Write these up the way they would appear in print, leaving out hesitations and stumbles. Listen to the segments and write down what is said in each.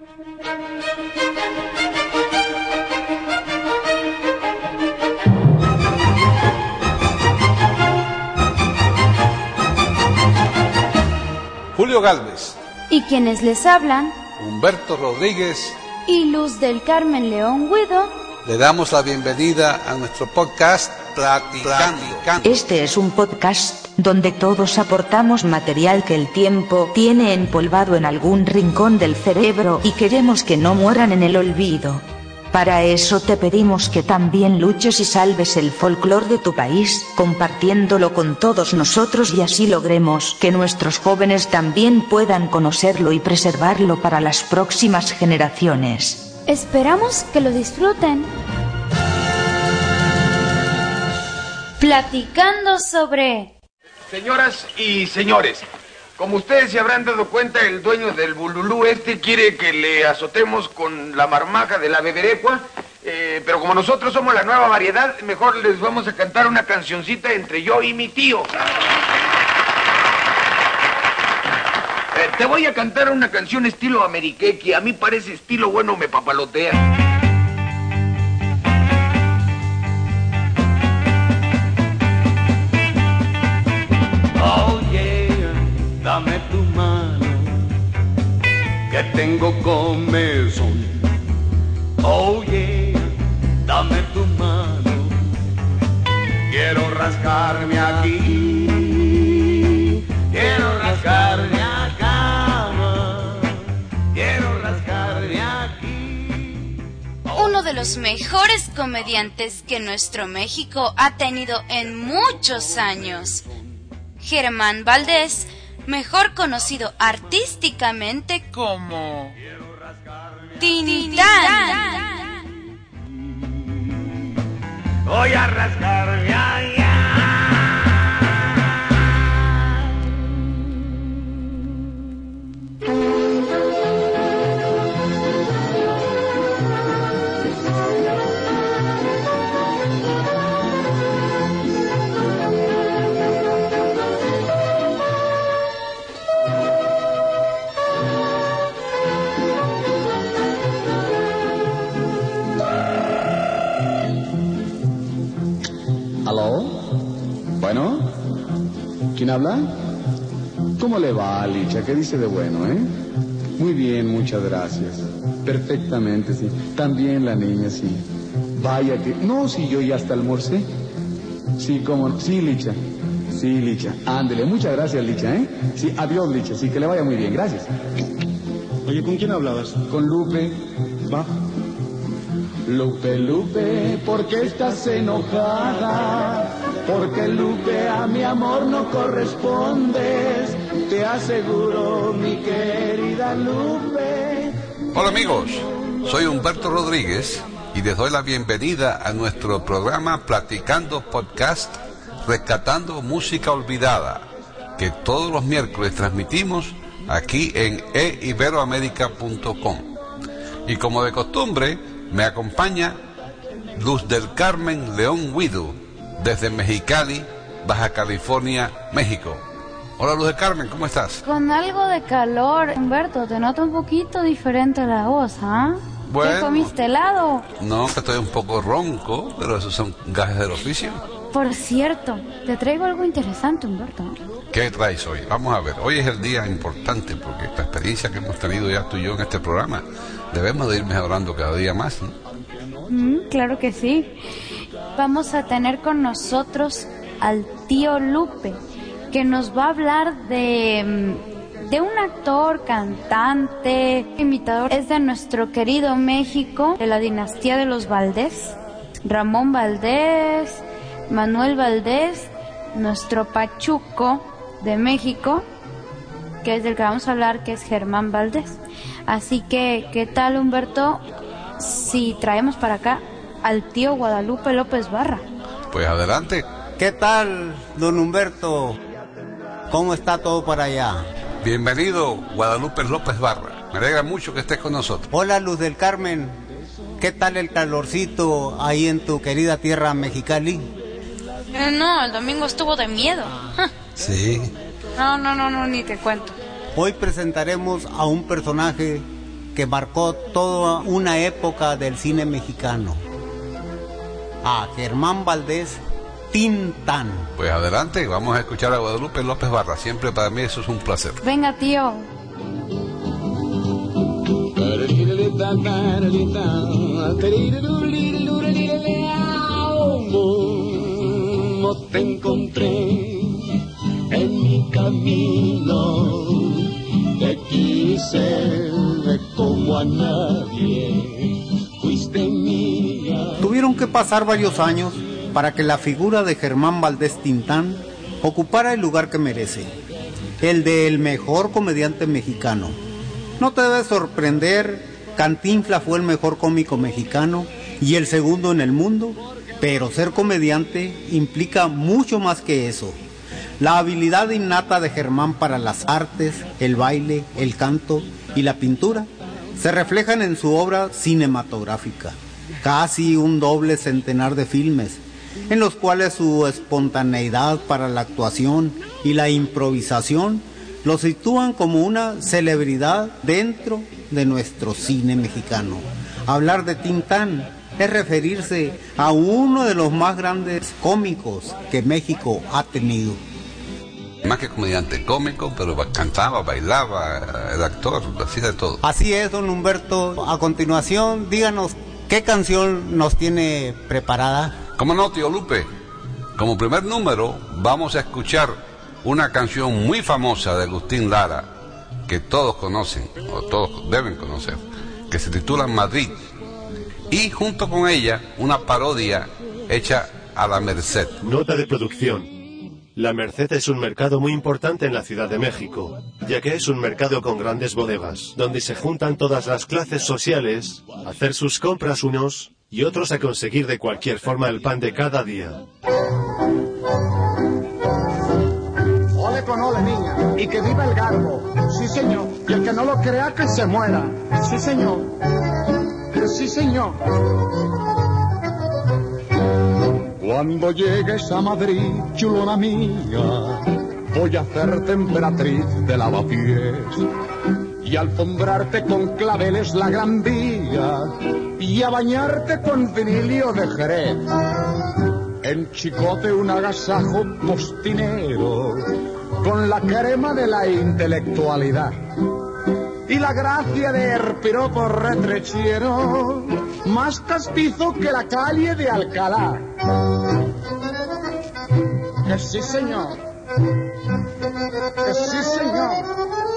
Julio Gálvez y quienes les hablan, Humberto Rodríguez y Luz del Carmen León Guido, le damos la bienvenida a nuestro podcast Platicando. Este es un podcast donde todos aportamos material que el tiempo tiene empolvado en algún rincón del cerebro y queremos que no mueran en el olvido. Para eso te pedimos que también luches y salves el folclore de tu país, compartiéndolo con todos nosotros y así logremos que nuestros jóvenes también puedan conocerlo y preservarlo para las próximas generaciones. Esperamos que lo disfruten. Platicando sobre... Señoras y señores, como ustedes se habrán dado cuenta, el dueño del bululú quiere que le azotemos con la marmaja de la beberecua, pero como nosotros somos la nueva variedad, mejor les vamos a cantar una cancioncita entre yo y mi tío. Te voy a cantar una canción estilo ameriquequi, a mí parece estilo bueno me papalotea. Dame tu mano, que tengo comezón. Oh yeah, dame tu mano, quiero rascarme aquí, quiero rascarme acá, quiero rascarme aquí. Uno de los mejores comediantes que nuestro México ha tenido en muchos años, Germán Valdés, mejor conocido artísticamente como Tintán. Voy a rascarme allá. ¿Aló? ¿Bueno? ¿Quién habla? ¿Cómo le va, Licha? ¿Qué dice de bueno, Muy bien, muchas gracias. Perfectamente, sí. También la niña, sí. Vaya que... No, sí, yo ya hasta almorcé. Sí, cómo no. Sí, Licha. Sí, Licha. Ándele, muchas gracias, Licha, Sí, adiós, Licha. Sí, que le vaya muy bien. Gracias. Oye, ¿con quién hablabas? Con Lupe. Va. Lupe, Lupe, ¿por qué estás enojada? Porque, Lupe, a mi amor no correspondes. Te aseguro, mi querida Lupe. Hola amigos, soy Humberto Rodríguez y les doy la bienvenida a nuestro programa Platicando Podcast, rescatando música olvidada, que todos los miércoles transmitimos aquí en eiberoamerica.com. Y como de costumbre, me acompaña Luz del Carmen León Guido, desde Mexicali, Baja California, México. Hola Luz del Carmen, ¿cómo estás? Con algo de calor, Humberto, te noto un poquito diferente la voz, ¿ah? Bueno, ¿Qué comiste, helado? No, que estoy un poco ronco, pero esos son gajes del oficio. Por cierto, te traigo algo interesante, Humberto. ¿Qué traes hoy? Vamos a ver, hoy es el día importante porque esta experiencia que hemos tenido ya tú y yo en este programa, debemos de ir mejorando cada día más, ¿no? Claro que sí. Vamos a tener con nosotros al tío Lupe, que nos va a hablar de un actor, cantante, imitador. Es de nuestro querido México, de la dinastía de los Valdés. Ramón Valdés, Manuel Valdés, nuestro Pachuco de México, que es del que vamos a hablar, que es Germán Valdés. Así que, ¿qué tal, Humberto, si traemos para acá al tío Guadalupe López Barra? Pues adelante. ¿Qué tal, don Humberto? ¿Cómo está todo para allá? Bienvenido, Guadalupe López Barra. Me alegra mucho que estés con nosotros. Hola, Luz del Carmen. ¿Qué tal el calorcito ahí en tu querida tierra Mexicali? No, el domingo estuvo de miedo. Sí. No, ni te cuento. Hoy presentaremos a un personaje que marcó toda una época del cine mexicano. A Germán Valdés Tintán. Pues adelante, vamos a escuchar a Guadalupe López Barra. Siempre para mí eso es un placer. Venga, tío. No te encontré en mi camino, te quise como a nadie, fuiste mía. Tuvieron que pasar varios años para que la figura de Germán Valdés Tintán ocupara el lugar que merece, el de el mejor comediante mexicano. No te debe sorprender, Cantinflas fue el mejor cómico mexicano y el segundo en el mundo, pero ser comediante implica mucho más que eso. La habilidad innata de Germán para las artes, el baile, el canto y la pintura se reflejan en su obra cinematográfica. Casi un doble centenar de filmes, en los cuales su espontaneidad para la actuación y la improvisación lo sitúan como una celebridad dentro de nuestro cine mexicano. Hablar de Tintán es referirse a uno de los más grandes cómicos que México ha tenido. Más que comediante, cómico, pero cantaba, bailaba, era actor, hacía de todo. Así es, don Humberto. A continuación, díganos qué canción nos tiene preparada. ¿Cómo no, tío Lupe? Como primer número vamos a escuchar una canción muy famosa de Agustín Lara, que todos conocen, o todos deben conocer, que se titula Madrid, y junto con ella una parodia hecha a La Merced. Nota de producción. La Merced es un mercado muy importante en la Ciudad de México, ya que es un mercado con grandes bodegas, donde se juntan todas las clases sociales a hacer sus compras unos y otros a conseguir de cualquier forma el pan de cada día. Ole con ole, niña, y que viva el garbo. Sí, señor, y el que no lo crea que se muera. Sí, señor. Sí, señor. Cuando llegues a Madrid, chulona mía, voy a hacerte emperatriz de lavapiés y alfombrarte con claveles la Gran Vía y a bañarte con vinilio de Jerez. En Chicote un agasajo postinero con la crema de la intelectualidad y la gracia de piropo retrechiero más castizo que la calle de Alcalá. Que sí, señor. Que sí, señor.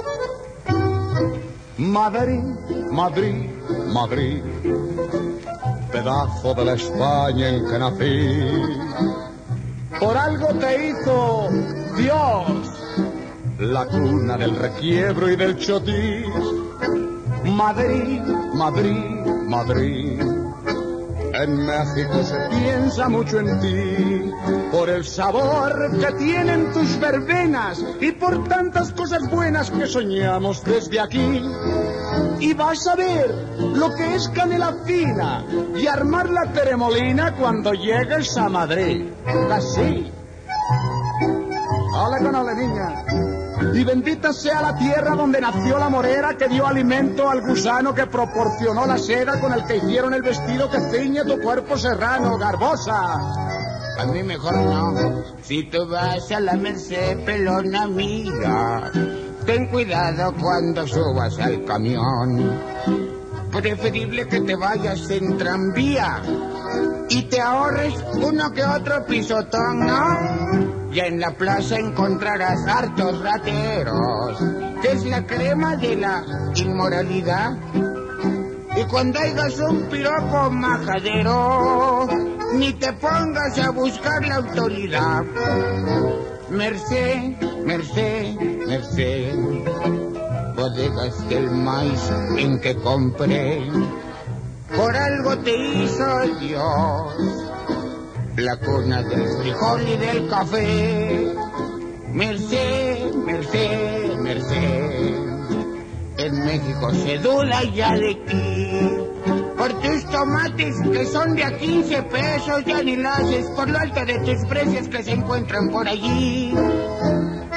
Madrid, Madrid, Madrid, pedazo de la España en que nací. Por algo te hizo Dios, la cuna del requiebro y del chotis. Madrid, Madrid, Madrid. En México se piensa mucho en ti, por el sabor que tienen tus verbenas y por tantas cosas buenas que soñamos desde aquí. Y vas a ver lo que es canela fina y armar la teremolina cuando llegues a Madrid. Así. Ole con ole, niña. Y bendita sea la tierra donde nació la morera que dio alimento al gusano que proporcionó la seda con el que hicieron el vestido que ciñe tu cuerpo serrano, Garbosa. A mí mejor no. Si tú vas a la Merced, pelona amiga, ten cuidado cuando subas al camión. Preferible que te vayas en tranvía y te ahorres uno que otro pisotón, ¿no? Ya en la plaza encontrarás hartos rateros, que es la crema de la inmoralidad. Y cuando hagas un piropo majadero, ni te pongas a buscar la autoridad. Merced, Merced, Merced, bodegas del maíz en que compré, por algo te hizo Dios, la cuna del frijol y del café. Merced, Merced, Merced, en México se duda ya de ti, por tus tomates que son de a 15 pesos ya ni lo haces por lo alto de tus precios que se encuentran por allí.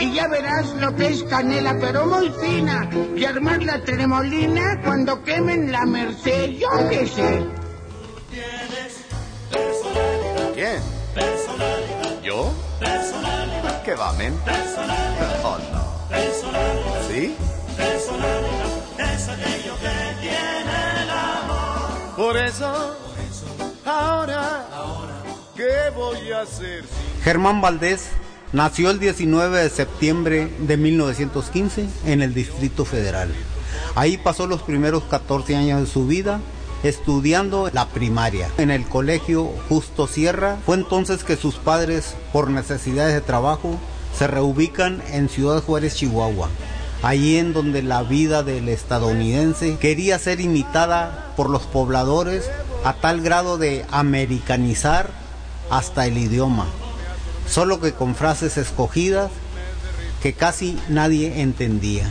y ya verás lo que es canela, pero muy fina, y armar la tremolina cuando quemen la Merced, yo qué sé. ¿Quién? Personalidad. ¿Yo? Personalidad. ¿Qué va, men? Personalidad. Oh, no. Personalidad. ¿Sí? Personalidad es aquello que tiene el amor. Por eso, ahora, ¿qué voy a hacer? Germán Valdés nació el 19 de septiembre de 1915 en el Distrito Federal. Ahí pasó los primeros 14 años de su vida estudiando la primaria en el colegio Justo Sierra. Fue entonces que sus padres, por necesidades de trabajo, se reubican en Ciudad Juárez, Chihuahua, allí en donde la vida del estadounidense quería ser imitada por los pobladores a tal grado de americanizar hasta el idioma, solo que con frases escogidas que casi nadie entendía.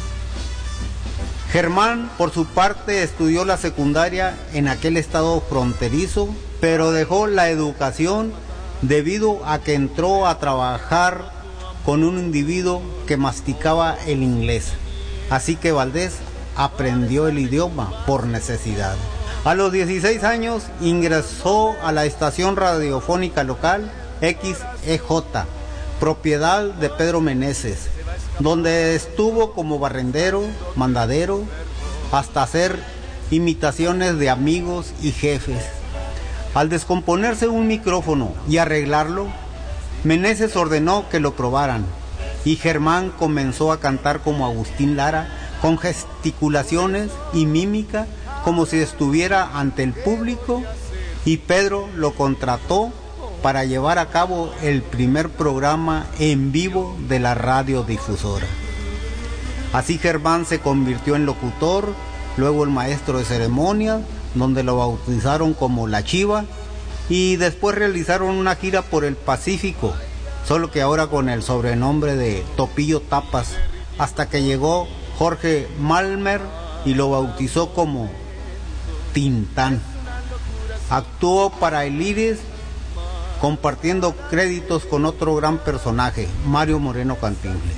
Germán, por su parte, estudió la secundaria en aquel estado fronterizo, pero dejó la educación debido a que entró a trabajar con un individuo que masticaba el inglés. Así que Valdés aprendió el idioma por necesidad. A los 16 años ingresó a la estación radiofónica local XEJ, propiedad de Pedro Meneses, donde estuvo como barrendero, mandadero, hasta hacer imitaciones de amigos y jefes. Al descomponerse un micrófono y arreglarlo, Meneses ordenó que lo probaran, y Germán comenzó a cantar como Agustín Lara, con gesticulaciones y mímica, como si estuviera ante el público, y Pedro lo contrató para llevar a cabo el primer programa en vivo de la radiodifusora. Así Germán se convirtió en locutor, luego en maestro de ceremonias, donde lo bautizaron como La Chiva, y después realizaron una gira por el Pacífico, solo que ahora con el sobrenombre de Topillo Tapas, hasta que llegó Jorge Malmer y lo bautizó como Tintán. Actuó para el Iris, compartiendo créditos con otro gran personaje, Mario Moreno Cantinflas.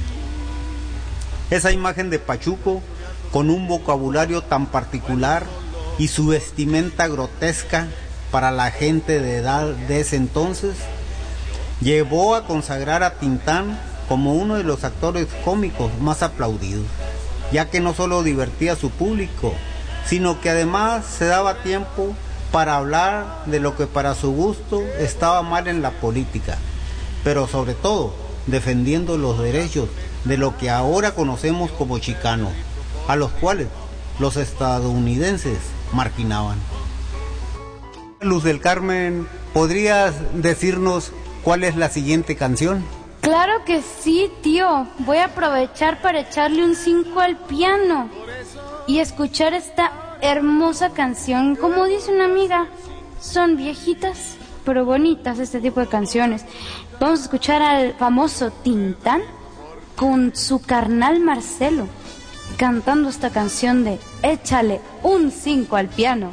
Esa imagen de Pachuco, con un vocabulario tan particular y su vestimenta grotesca para la gente de edad de ese entonces, llevó a consagrar a Tintán como uno de los actores cómicos más aplaudidos, ya que no solo divertía a su público, sino que además se daba tiempo para hablar de lo que para su gusto estaba mal en la política, pero sobre todo defendiendo los derechos de lo que ahora conocemos como chicanos, a los cuales los estadounidenses marginaban. Luz del Carmen, ¿podrías decirnos cuál es la siguiente canción? Claro que sí, tío. Voy a aprovechar para echarle un 5 al piano y escuchar esta hermosa canción. Como dice una amiga, son viejitas pero bonitas este tipo de canciones. Vamos a escuchar al famoso Tintán con su carnal Marcelo cantando esta canción de Échale un 5 al piano.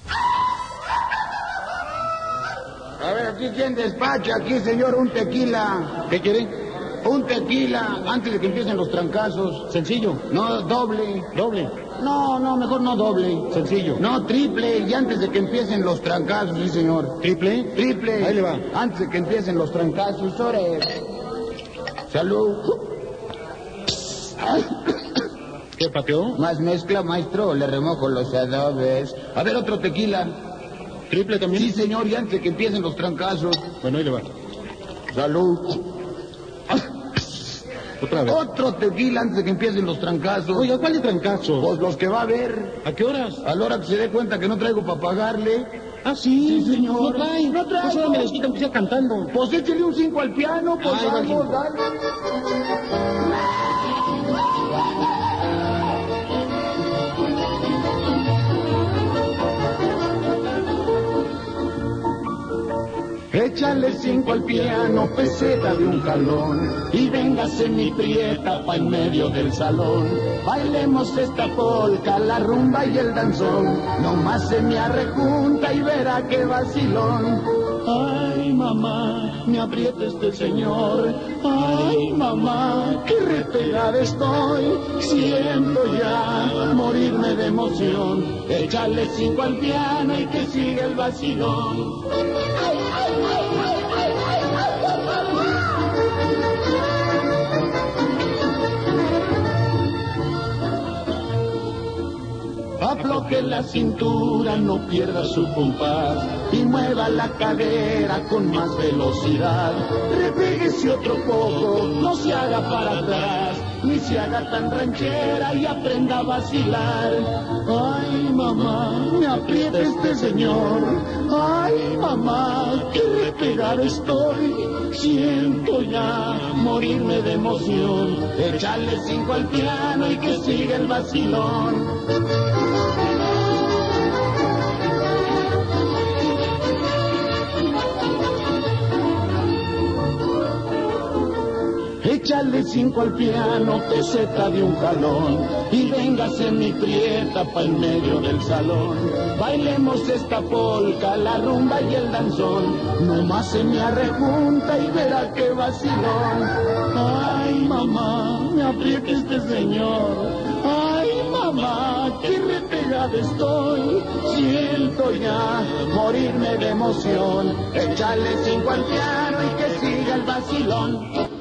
A ver, aquí quién despacha, aquí señor, un tequila. ¿Qué quiere? Un tequila, antes de que empiecen los trancazos. Sencillo. No, doble. Doble. No, mejor no doble. Sencillo. No, triple, y antes de que empiecen los trancazos, sí señor. ¿Triple? Triple. Ahí le va. Antes de que empiecen los trancazos, ore. Salud. ¿Qué pateó? Más mezcla, maestro, le remojo los adobes. A ver, otro tequila. ¿Triple también? Sí, señor, y antes de que empiecen los trancazos. Bueno, ahí le va. Salud. Otra vez. Otro tequila antes de que empiecen los trancazos. Oiga, ¿cuál de trancazos? Pues los que va a haber. ¿A qué horas? A la hora que se dé cuenta que no traigo para pagarle. Ah, sí. Sí, señor. No trae. No traigo. Pues ahora me desquita que sea cantando. Pues échale un 5 al piano, pues Ay, vamos, vale. dale. Échale 5 al piano, peseta de un jalón, y véngase mi prieta pa' en medio del salón. Bailemos esta polca, la rumba y el danzón, nomás se me arrejunta y verá qué vacilón. Ay, mamá, me aprieta este señor. Ay, mamá, qué repegada estoy. Siento ya morirme de emoción. Échale 5 al piano y que siga el vacilón. Afloje la cintura, no pierda su compás y mueva la cadera con más velocidad. Repéguese otro poco, no se haga para atrás, ni se haga tan ranchera y aprenda a vacilar. Ay, mamá, me aprieta este señor. Ay, mamá, qué repegada estoy. Siento ya morirme de emoción. Échale 5 al piano y que siga el vacilón. Échale 5 al piano, peseta de un jalón, y véngase mi prieta pa' en medio del salón. Bailemos esta polca, la rumba y el danzón, nomás se me arrejunta y verá qué vacilón. Ay, mamá, me aprieta este señor. Ay, mamá, qué repegada estoy. Siento ya morirme de emoción. Échale 5 al piano y que siga el vacilón.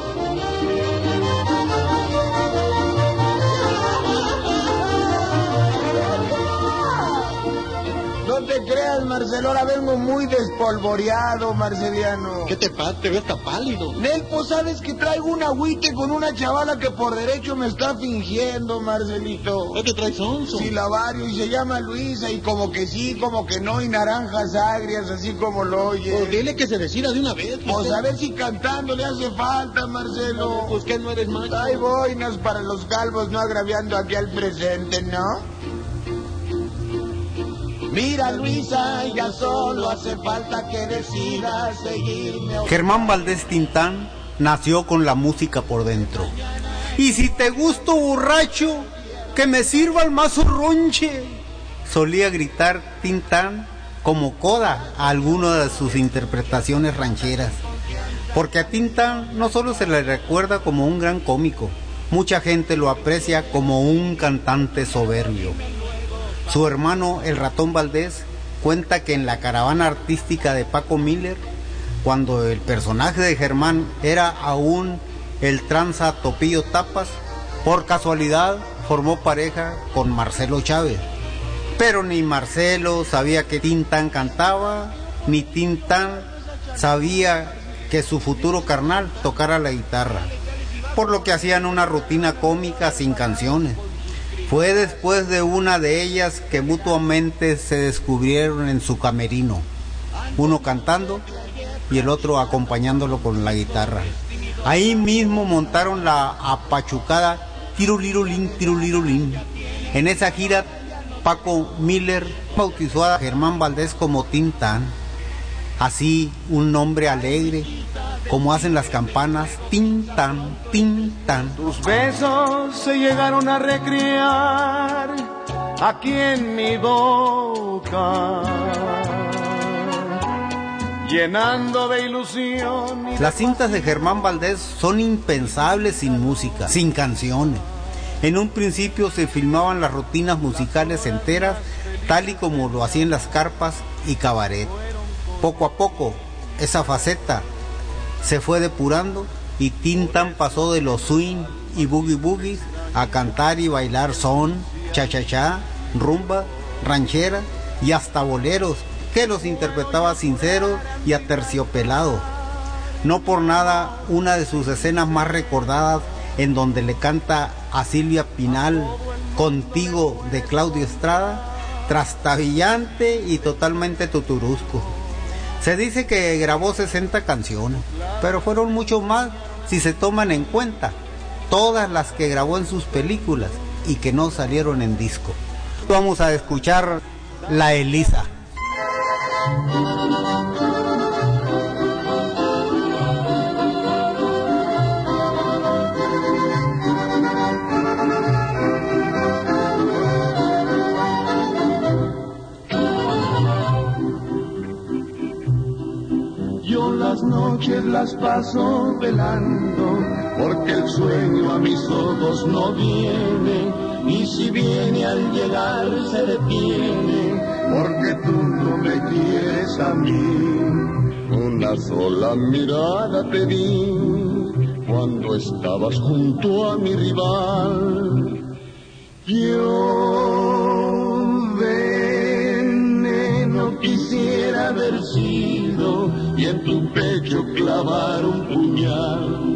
No te creas, Marcelo, ahora vengo muy despolvoreado, Marceliano. ¿Qué te pasa? Te ves tan pálido. Nel, pues sabes que traigo un agüite con una chavala que por derecho me está fingiendo, Marcelito. ¿Qué te traes onzo? Silabario, y se llama Luisa, y como que sí, como que no, y naranjas agrias, así como lo oye. Pues dile que se decida de una vez. Pues a ver si cantando le hace falta, Marcelo. No, pues que no eres macho. Hay boinas para los calvos, no agraviando aquí al presente, ¿no? Mira, Luisa, ya solo hace falta que decidas seguirme. Germán Valdés Tintán nació con la música por dentro. Y si te gusto borracho, que me sirva el mazo ronche, solía gritar Tintán como coda a alguna de sus interpretaciones rancheras. Porque a Tintán no solo se le recuerda como un gran cómico, mucha gente lo aprecia como un cantante soberbio. Su hermano, el Ratón Valdés, cuenta que en la caravana artística de Paco Miller, cuando el personaje de Germán era aún el tranza Topillo Tapas, por casualidad formó pareja con Marcelo Chávez. Pero ni Marcelo sabía que Tintán cantaba, ni Tintán sabía que su futuro carnal tocara la guitarra, por lo que hacían una rutina cómica sin canciones. Fue después de una de ellas que mutuamente se descubrieron en su camerino, uno cantando y el otro acompañándolo con la guitarra. Ahí mismo montaron la apachucada Tirulirulín, Tirulirulín. En esa gira, Paco Miller bautizó a Germán Valdés como Tintán, así un nombre alegre, como hacen las campanas, Tintán, Tintán. Tus besos se llegaron a recrear aquí en mi boca, llenando de ilusión. Las cintas de Germán Valdés son impensables sin música, sin canciones. En un principio se filmaban las rutinas musicales enteras, tal y como lo hacían las carpas y cabaret. Poco a poco, esa faceta se fue depurando y Tintán pasó de los swing y boogie boogies a cantar y bailar son, cha-cha-cha, rumba, ranchera y hasta boleros, que los interpretaba sinceros y aterciopelados. No por nada, una de sus escenas más recordadas, en donde le canta a Silvia Pinal Contigo de Claudio Estrada, trastabillante y totalmente tuturusco. Se dice que grabó 60 canciones, pero fueron mucho más si se toman en cuenta todas las que grabó en sus películas y que no salieron en disco. Vamos a escuchar La Elisa. noches las paso velando, porque el sueño a mis ojos no viene, y si viene al llegar se detiene, porque tú no me quieres a mí. Una sola mirada te di cuando estabas junto a mi rival. Yo veneno quisiera haber sido y en tu pecho clavar un puñal.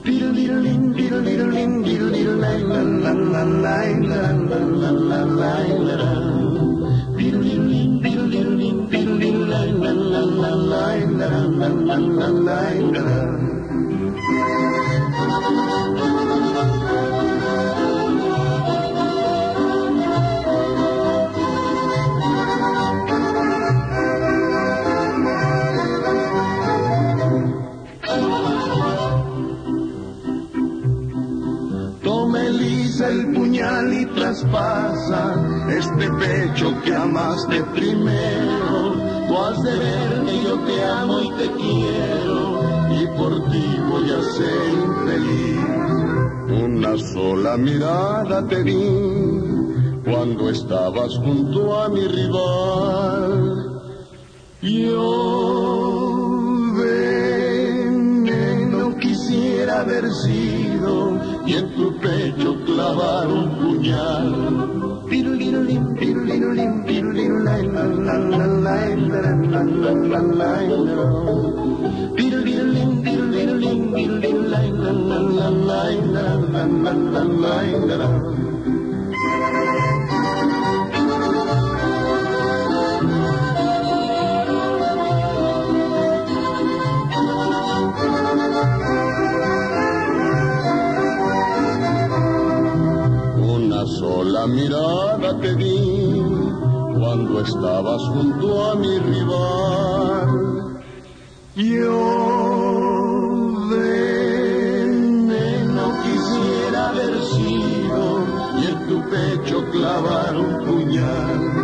El puñal y traspasa este pecho que amaste primero. Tú has de ver que yo te amo y te quiero, y por ti voy a ser infeliz. Una sola mirada te di cuando estabas junto a mi rival. Yo veneno quisiera haber sido y en tu pecho clavar un puñal. Sola mirada te di cuando estabas junto a mi rival. Yo veneno quisiera haber sido y en tu pecho clavar un puñal.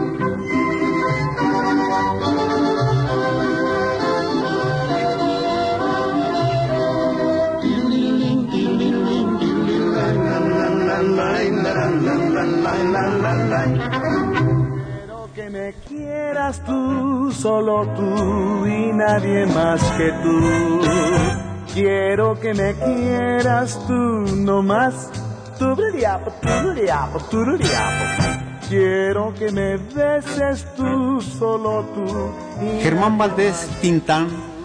Quiero que me quieras tú, solo tú y nadie más que tú. Quiero que me quieras tú, no más. Quiero que me beses tú, solo tú. Germán Valdés Tintán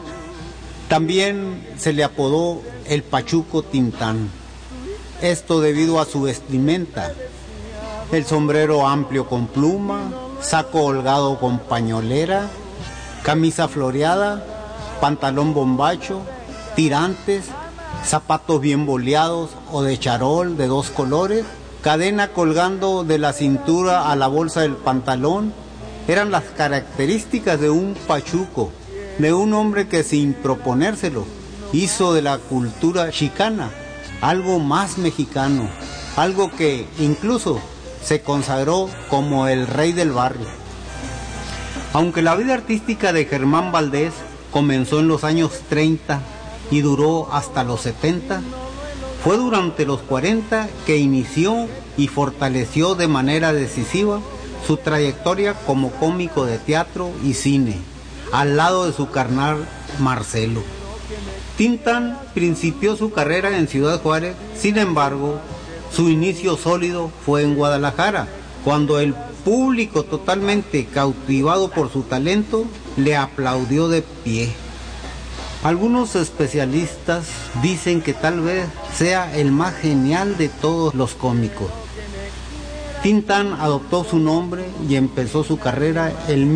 también se le apodó el Pachuco Tintán. Esto debido a su vestimenta, el sombrero amplio con pluma, saco holgado con pañolera, camisa floreada, pantalón bombacho, tirantes, zapatos bien boleados o de charol de 2 colores, cadena colgando de la cintura a la bolsa del pantalón. Eran las características de un pachuco, de un hombre que sin proponérselo hizo de la cultura chicana algo más mexicano, algo que incluso se consagró como el rey del barrio. Aunque la vida artística de Germán Valdés comenzó en los años 30 y duró hasta los 70, fue durante los 40 que inició y fortaleció de manera decisiva su trayectoria como cómico de teatro y cine, al lado de su carnal Marcelo. Tintán principió su carrera en Ciudad Juárez, sin embargo, su inicio sólido fue en Guadalajara, cuando el público, totalmente cautivado por su talento, le aplaudió de pie. Algunos especialistas dicen que tal vez sea el más genial de todos los cómicos. Tintán adoptó su nombre y empezó su carrera en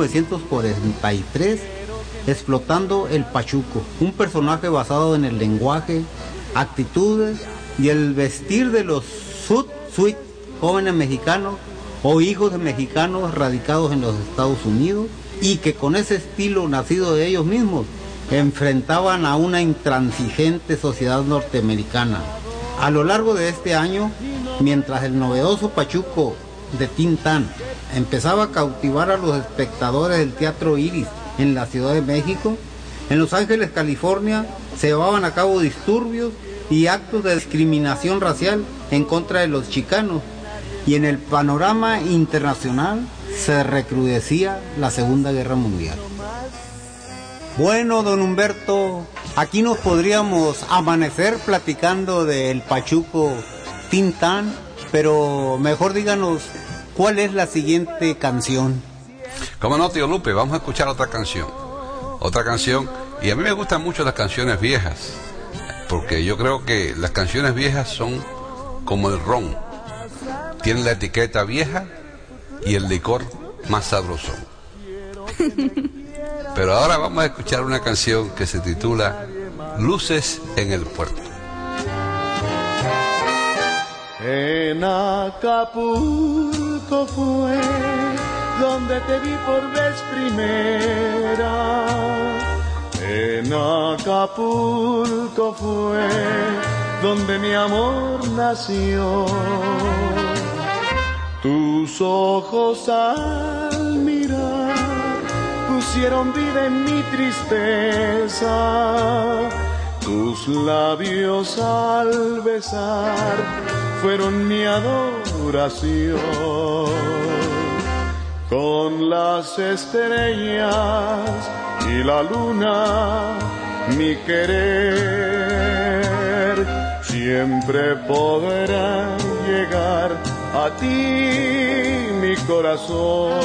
1943, explotando el Pachuco, un personaje basado en el lenguaje, actitudes y el vestir de los sweet jóvenes mexicanos o hijos de mexicanos radicados en los Estados Unidos, y que con ese estilo nacido de ellos mismos enfrentaban a una intransigente sociedad norteamericana. A lo largo de este año, mientras el novedoso Pachuco de Tintán empezaba a cautivar a los espectadores del Teatro Iris en la Ciudad de México, En Los Ángeles, California, se llevaban a cabo disturbios y actos de discriminación racial en contra de los chicanos. Y en el panorama internacional se recrudecía la Segunda Guerra Mundial. Bueno, don Humberto, aquí nos podríamos amanecer platicando del pachuco Tintán, pero mejor díganos, ¿cuál es la siguiente canción? Como no, tío Lupe, vamos a escuchar otra canción. Y a mí me gustan mucho las canciones viejas, porque yo creo que las canciones viejas son como el ron. Tienen la etiqueta vieja y el licor más sabroso. Pero ahora vamos a escuchar una canción que se titula Luces en el Puerto. En Acapulco fue donde te vi por vez primera. En Acapulco fue donde mi amor nació. Tus ojos al mirar pusieron vida en mi tristeza. Tus labios al besar fueron mi adoración. Con las estrellas y la luna, mi querer siempre podrá llegar a ti, mi corazón.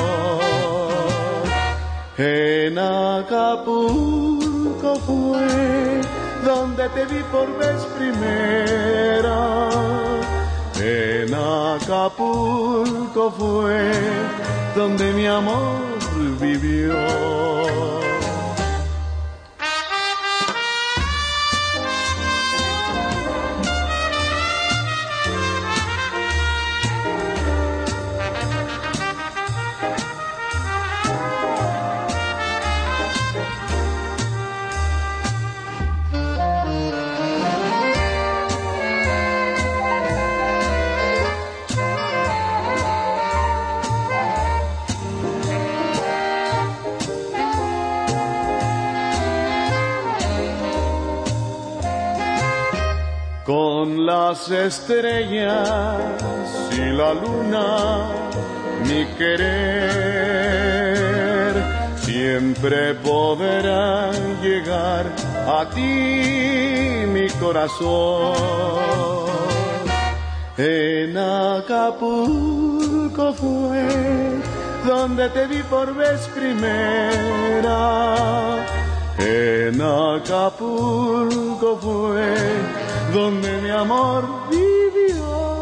En Acapulco fue donde te vi por vez primera. En Acapulco fue donde mi amor vivió. Con las estrellas y la luna, mi querer siempre podrá llegar a ti, mi corazón. En Acapulco fue donde te vi por vez primera. En Acapulco fue donde mi amor vivió.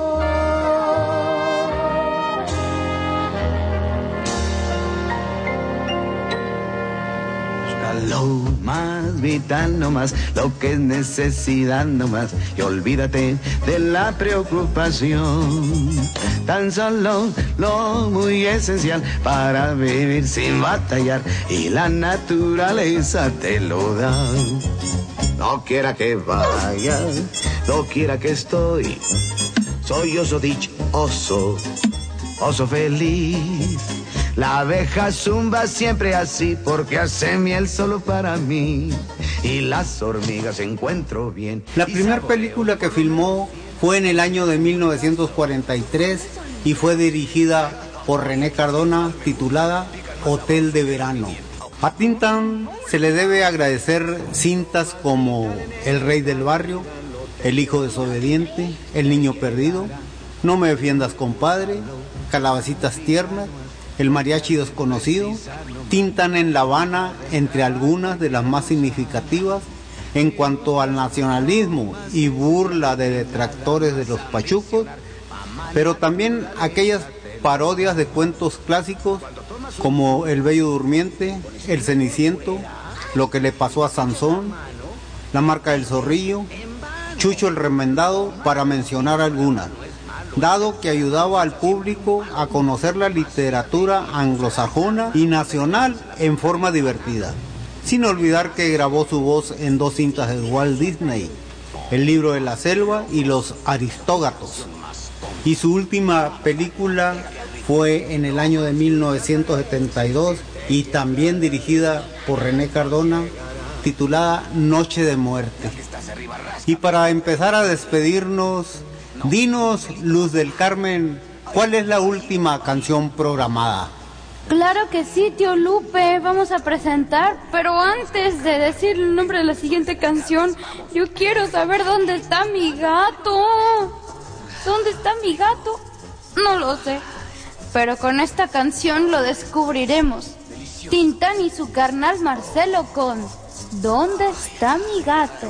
Lo más vital nomás, lo que es necesidad nomás, y olvídate de la preocupación. Tan solo lo muy esencial para vivir sin batallar, y la naturaleza te lo da. No quiera que vaya, no quiera que estoy, soy oso dichoso, oso feliz. La abeja zumba siempre así porque hace miel solo para mí, y las hormigas encuentro bien. La primera película que filmó fue en el año de 1943 y fue dirigida por René Cardona, titulada Hotel de Verano. A Tintán se le debe agradecer cintas como El Rey del Barrio, El Hijo Desobediente, El Niño Perdido, No me defiendas compadre, Calabacitas Tiernas, El Mariachi Desconocido, Tintán en La Habana, entre algunas de las más significativas en cuanto al nacionalismo y burla de detractores de los pachucos, pero también aquellas parodias de cuentos clásicos como El Bello Durmiente, El Ceniciento, Lo que le pasó a Sansón, La Marca del Zorrillo, Chucho el Remendado, para mencionar algunas, dado que ayudaba al público a conocer la literatura anglosajona y nacional en forma divertida. Sin olvidar que grabó su voz en dos cintas de Walt Disney, El Libro de la Selva y Los Aristógatos. Y su última película fue en el año de 1972 y también dirigida por René Cardona, titulada Noche de Muerte. Y para empezar a despedirnos, dinos, Luz del Carmen, ¿cuál es la última canción programada? Claro que sí, tío Lupe, vamos a presentar, pero antes de decir el nombre de la siguiente canción, yo quiero saber dónde está mi gato. ¿Dónde está mi gato? No lo sé, pero con esta canción lo descubriremos. Tintán y su carnal Marcelo con ¿Dónde está mi gato?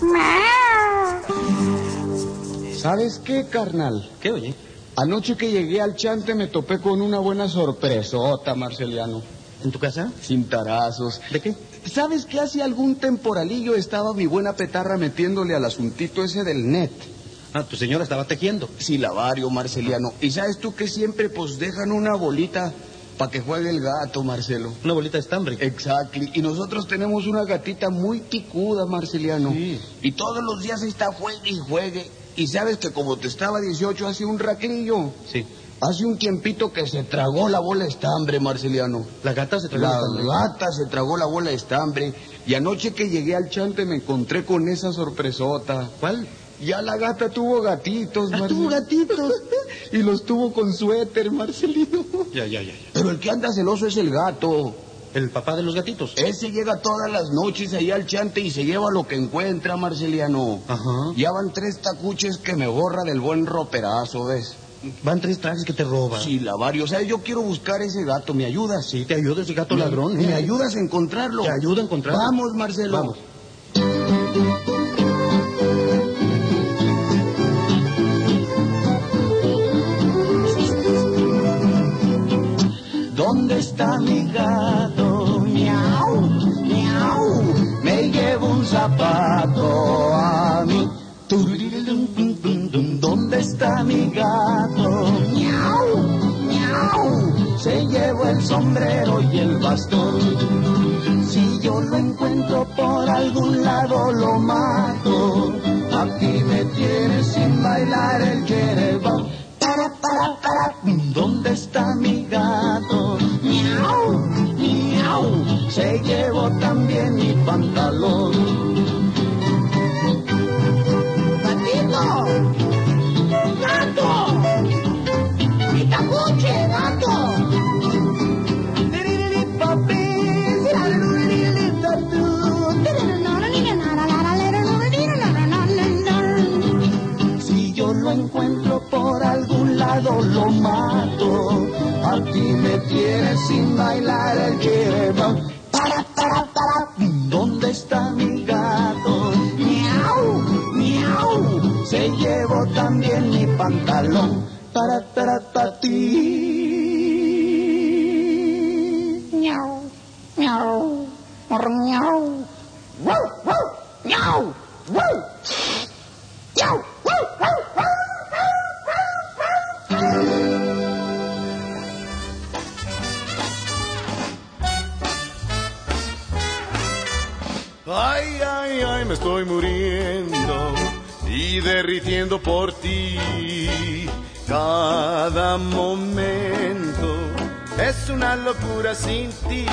¿Sabes qué, carnal? ¿Qué, oye? Anoche que llegué al chante me topé con una buena sorpresota, Marceliano. ¿En tu casa? Sin tarazos. ¿De qué? ¿Sabes que hace algún temporalillo estaba mi buena petarra metiéndole al asuntito ese del net? Ah, tu señora estaba tejiendo. Silabario, Marceliano. ¿Y sabes tú que siempre pues dejan una bolita para que juegue el gato, Marcelo? Una bolita de estambre. Exactly. Y nosotros tenemos una gatita muy picuda, Marceliano. Sí. Y todos los días está juegue y juegue. Y sabes que como te estaba 18 hace un raquillo. Sí. Hace un tiempito que se tragó la bola de estambre, Marceliano. ¿La gata se tragó la estambre? gata se tragó la bola de estambre. Y anoche que llegué al chante me encontré con esa sorpresota. ¿Cuál? Ya la gata tuvo gatitos, Marcelino. ¿Tuvo gatitos? Y los tuvo con suéter, Marcelino. Ya. Pero el que anda celoso es el gato. ¿El papá de los gatitos? Ese llega todas las noches ahí al chante y se lleva lo que encuentra, Marceliano. Ajá. Ya van 3 tacuches que me borra del buen roperazo, ¿ves? Van 3 trajes que te roban. Sí, Lavario. O sea, yo quiero buscar ese gato. ¿Me ayudas? Sí, te ayudo, ese gato ladrón. ¿Me ayudas a encontrarlo? Te ayudo a encontrarlo. Vamos, Marcelo. Vamos. ¿Dónde está mi gato? Miau, miau. Me llevo un zapato a mí. ¿Dónde está mi gato? Miau, miau. Se llevó el sombrero y el bastón. Si yo lo encuentro por algún lado lo mato. Aquí me tienes sin bailar el yerebán. ¿Dónde está mi gato? Miau, miau. Se llevó también mi pantalón. ¡Gatito! ¡Gato! ¡Mi tacuche, gato! Si yo lo encuentro por algún lado lo mato. Aquí me tienes sin bailar el yerebán. ¿Dónde está mi gato? Miau, miau. Se llevó también mi pantalón. Para ti. Miau, miau, miau. Wow, wow, miau, wow. Miau, wow, wow, wow. Ay, ay, ay, me estoy muriendo y derritiendo por ti. Cada momento es una locura sin ti,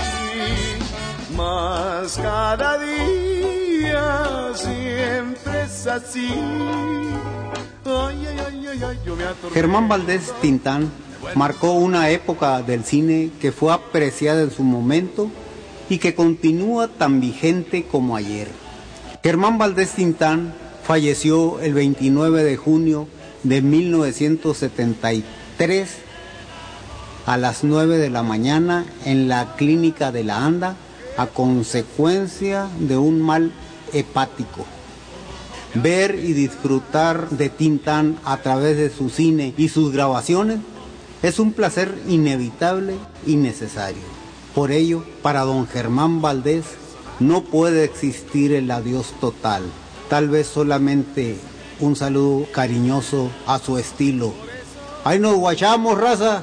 mas cada día siempre es así. Ay, ay, ay, ay, ay, yo me atormento. Germán Valdés Tintán marcó una época del cine que fue apreciada en su momento y que continúa tan vigente como ayer. Germán Valdés Tintán falleció el 29 de junio de 1973 a las 9 de la mañana en la clínica de la Anda a consecuencia de un mal hepático. Ver y disfrutar de Tintán a través de su cine y sus grabaciones es un placer inevitable y necesario. Por ello, para don Germán Valdés no puede existir el adiós total, tal vez solamente un saludo cariñoso a su estilo. ¡Ahí nos guachamos, raza!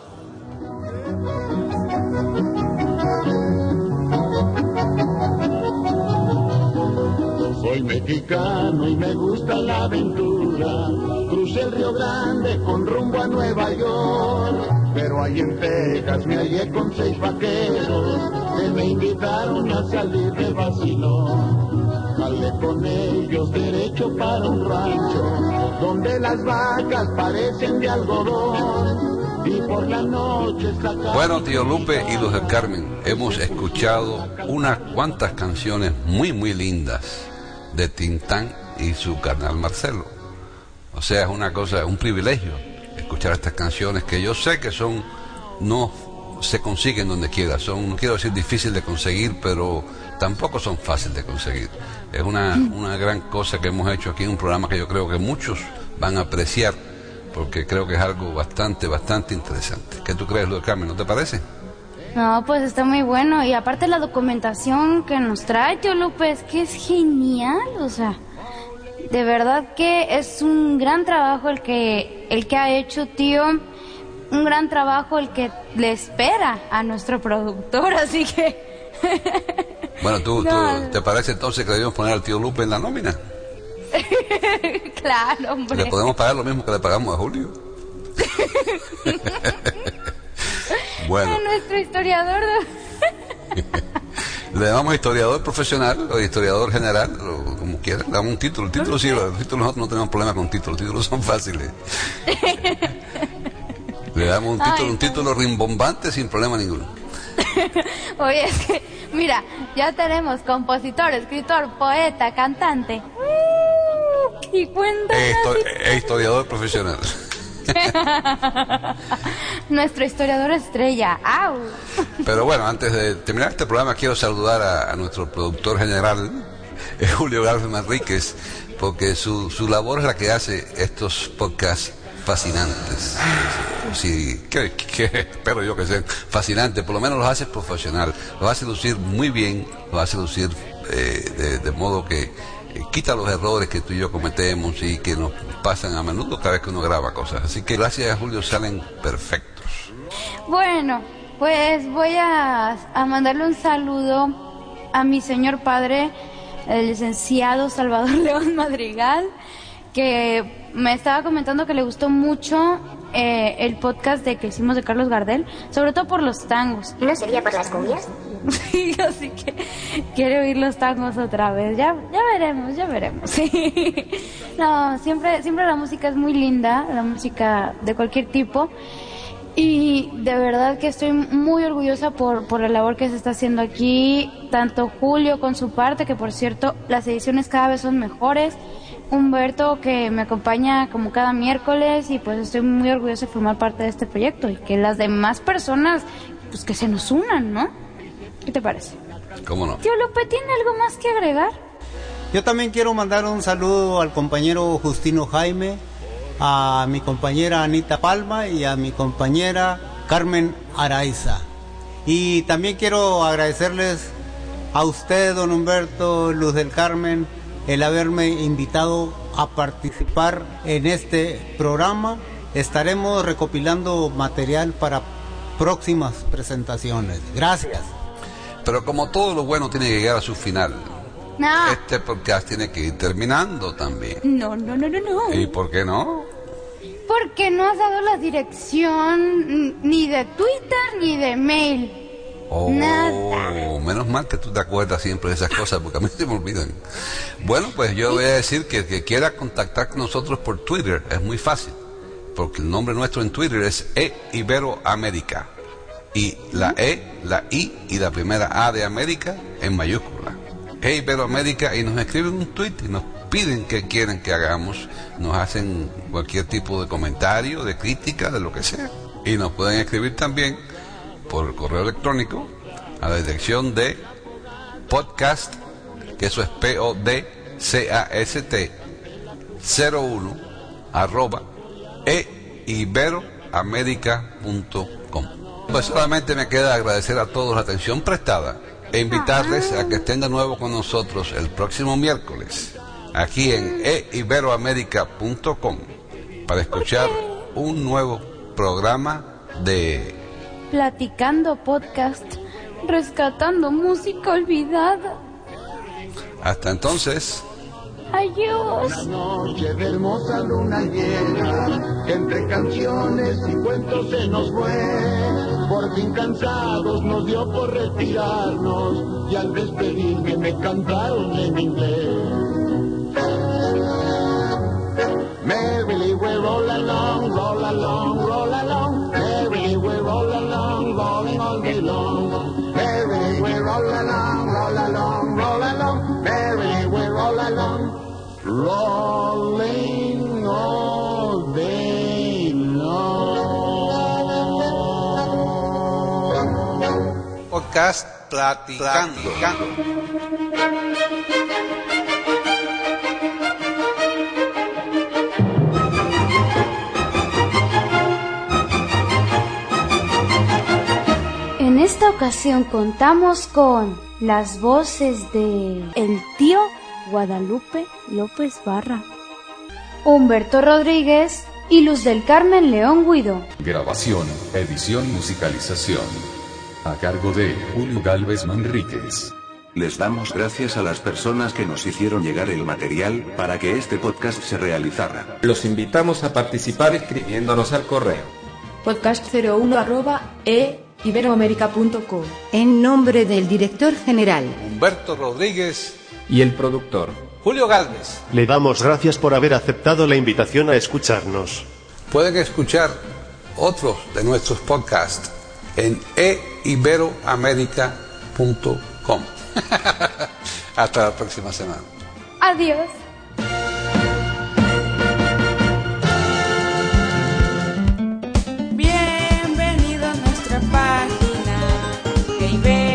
Soy mexicano y me gusta la aventura. Crucé el Río Grande con rumbo a Nueva York, pero Pero ahí en Texas me hallé con 6 vaqueros que me invitaron a salir de vacilón. Jalé con ellos derecho para un rancho donde las vacas parecen de algodón y por la noche está... Bueno, tío Lupe y los del Carmen, hemos escuchado unas cuantas canciones muy lindas de Tintán y su carnal Marcelo. O sea, es una cosa, un privilegio escuchar estas canciones que yo sé que son, no se consiguen donde quiera, son, no quiero decir difícil de conseguir, pero tampoco son fáciles de conseguir. Es una gran cosa que hemos hecho aquí en un programa que yo creo que muchos van a apreciar, porque creo que es algo bastante interesante. ¿Qué tú crees, Luis Carmen? ¿No te parece? No, pues está muy bueno. Y aparte la documentación que nos trae, tío Lupe, es que es genial. O sea, de verdad que es un gran trabajo el que ha hecho, tío. Un gran trabajo el que le espera a nuestro productor, así que... Bueno, ¿tú te parece entonces que debemos poner al tío Lupe en la nómina? Claro, hombre. ¿Le podemos pagar lo mismo que le pagamos a Julio? Bueno. A nuestro historiador. Le llamamos historiador profesional o historiador general, o como quieran, le damos un título. El título sí, los títulos nosotros no tenemos problema con títulos, los títulos son fáciles. Le damos un título rimbombante sin problema ninguno. Oye, es que, mira, ya tenemos compositor, escritor, poeta, cantante. Y cuenta. Historiador profesional. Nuestro historiador estrella. ¡Au! Pero bueno, antes de terminar este programa quiero saludar a nuestro productor general, Julio Galvez Manríquez, porque su labor es la que hace estos podcasts fascinantes. Sí, que espero yo que sean fascinantes, por lo menos los hace profesional, los hace lucir muy bien, los hace lucir de modo que quita los errores que tú y yo cometemos y que nos pasan a menudo cada vez que uno graba cosas. Así que gracias a Julio salen perfectos. Bueno, pues voy a mandarle un saludo a mi señor padre, el licenciado Salvador León Madrigal, que me estaba comentando que le gustó mucho el podcast que hicimos de Carlos Gardel, sobre todo por los tangos. ¿No sería por las cumbias? Sí, así que quiero oír los tangos otra vez. Ya veremos. Sí. No, siempre la música es muy linda, la música de cualquier tipo. Y de verdad que estoy muy orgullosa por la labor que se está haciendo aquí, tanto Julio con su parte, que por cierto las ediciones cada vez son mejores, Humberto que me acompaña como cada miércoles, y pues estoy muy orgullosa de formar parte de este proyecto y que las demás personas pues que se nos unan, ¿no? ¿Qué te parece? ¿Cómo no? Tío Lupe, ¿tiene algo más que agregar? Yo también quiero mandar un saludo al compañero Justino Jaime, a mi compañera Anita Palma y a mi compañera Carmen Araiza. Y también quiero agradecerles a usted, don Humberto, Luz del Carmen, el haberme invitado a participar en este programa. Estaremos recopilando material para próximas presentaciones. Gracias. Pero como todo lo bueno tiene que llegar a su final, No. este podcast tiene que ir terminando también. No. ¿Y por qué no? Porque no has dado la dirección ni de Twitter ni de mail. Nada. Menos mal que tú te acuerdas siempre de esas cosas, porque a mí se me olvidan. Bueno, pues yo voy a decir que el que quiera contactar con nosotros por Twitter es muy fácil, porque el nombre nuestro en Twitter es Iberoamérica. Y la E, la I y la primera A de América en mayúscula. Iberoamérica, y nos escriben un tweet y nos piden que quieren que hagamos, nos hacen cualquier tipo de comentario, de crítica, de lo que sea. Y nos pueden escribir también por correo electrónico a la dirección de podcast, que eso es PODCAST 01 @iberoamerica.com. Pues solamente me queda agradecer a todos la atención prestada e invitarles a que estén de nuevo con nosotros el próximo miércoles aquí en iberoamerica.com para escuchar un nuevo programa de Platicando Podcast, rescatando música olvidada. Hasta entonces. Adiós. Una noche de hermosa luna llena, que entre canciones y cuentos se nos fue. Por fin cansados nos dio por retirarnos, y al despedirme me cantaron en inglés. Merrily we roll along, roll along, roll along. Merrily we roll along, rolling all day long. Merrily we roll along, roll along, roll along. Merrily we roll along, rolling all day long. Podcast Platicando. En esta ocasión contamos con las voces de el tío Guadalupe López Barra, Humberto Rodríguez y Luz del Carmen León Guido. Grabación, edición y musicalización a cargo de Julio Galvez Manríquez. Les damos gracias a las personas que nos hicieron llegar el material para que este podcast se realizara. Los invitamos a participar escribiéndonos al correo podcast01@iberoamerica.com. En nombre del director general Humberto Rodríguez y el productor Julio Galvez, le damos gracias por haber aceptado la invitación a escucharnos. Pueden escuchar otros de nuestros podcasts en eiberoamerica.com. Hasta la próxima semana. Adiós. Bienvenido a nuestra página de